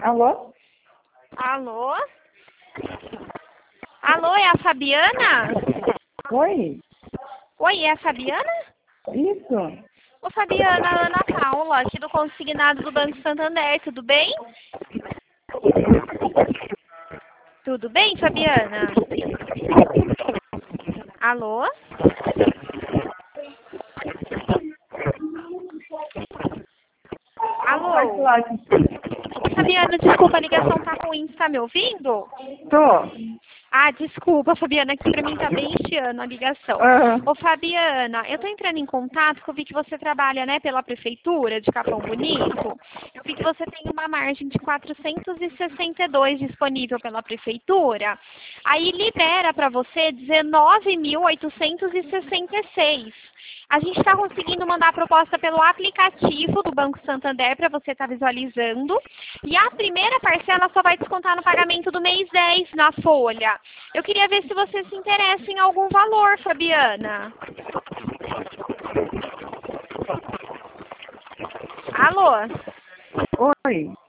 Alô? Alô? Alô, é a Fabiana? Oi? Oi, é a Fabiana? Isso? Ô Fabiana, Ana Paula, aqui do Consignado do Banco Santander, tudo bem? Tudo bem, Fabiana? Alô? Pode Alô? falar aqui. Fabiana, desculpa, a ligação tá ruim, você tá me ouvindo? Tô. Ah, desculpa, Fabiana, que pra mim tá bem chiando a ligação. Aham. Ô, Fabiana, eu tô entrando em contato porque eu vi que você trabalha, né, pela prefeitura de Capão Bonito. Eu vi que você tem uma margem de 462 disponível pela prefeitura. Aí libera pra você 19.866. A gente está conseguindo mandar a proposta pelo aplicativo do Banco Santander para você estar visualizando. E a primeira parcela só vai descontar no pagamento do mês 10 na folha. Eu queria ver se você se interessa em algum valor, Fabiana. Alô? Oi?